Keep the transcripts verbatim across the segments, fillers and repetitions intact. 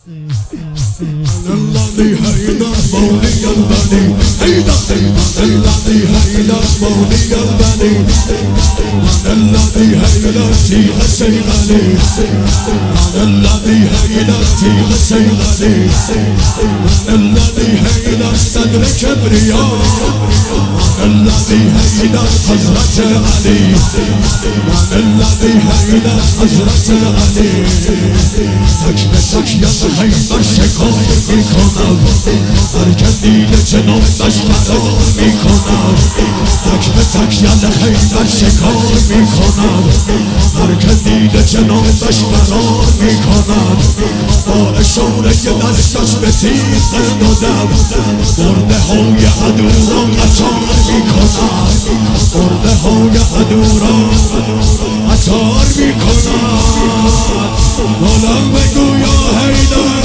الذي هيدا مولي البني هيدا الذي هيدا مولي البني الذي هيدا تيغ سيغني الذي هيدا تيغ سيغني الذي هيدا صدر كبرياء الذي هيدا حضرة علي الذي هيدا حضرة علي تك بتك يا هيدا شكار میکنم هر کسی جناب دش فرار میکنم تک به تک یل حیدر شکار میکنم هر کسی جناب دش فرار میکنم با اشاره دستش به تیغ دادم مرده های عدو را قطار میکنم مرده های عدو را قطار میکنم غلام بگو یا حیدر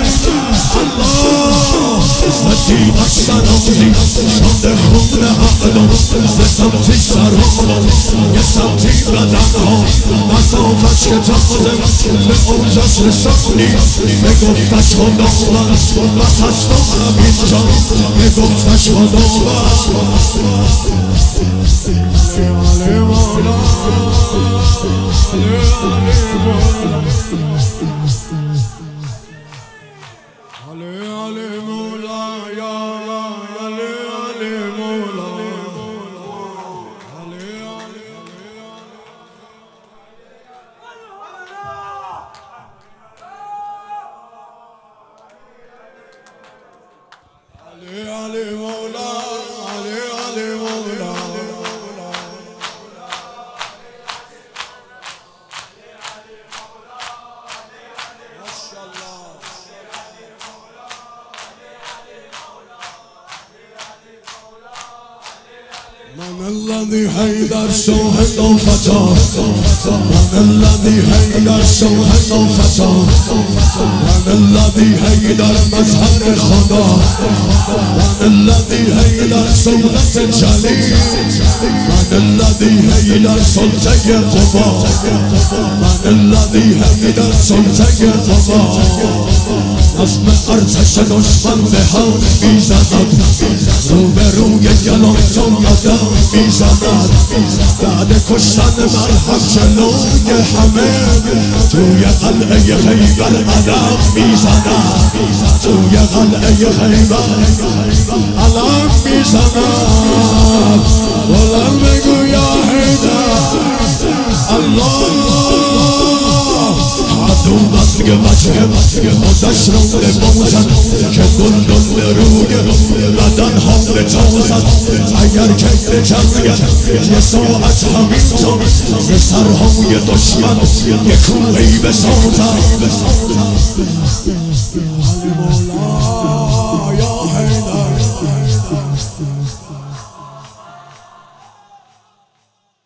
الله ستیغ سرازی شد خون عقلم ز سمتی سرام یه سمتی بدنها مسافش که تازم به اوجش رسانی بگفتش خداوند بس هست و همین جا بگفتش خداوند علی مولا من الذي هيدر شاهد وفتى من الذي هيدر شاهد وفتى من الذي هيدر مظهر خدا من الذي هيدر صورة جليل من الذي هيدر سلطة قبا من الذي هيدر سلطة قبا اسم ارتش دشمن به هم میزند روبروی گلان تو میزند بعد کشتن مرهم جلوی همه توی قلعه خیبر علم میزند توی قلعه خیبر علم میزند بلند بگو یا حیدر الله عدو بس که وجه خودش رو ببوزد که دل دل روی بدن ها بتازد اگر که جنگت یه ساعت همینطور به سرهای دشمن یه کوهی بسازد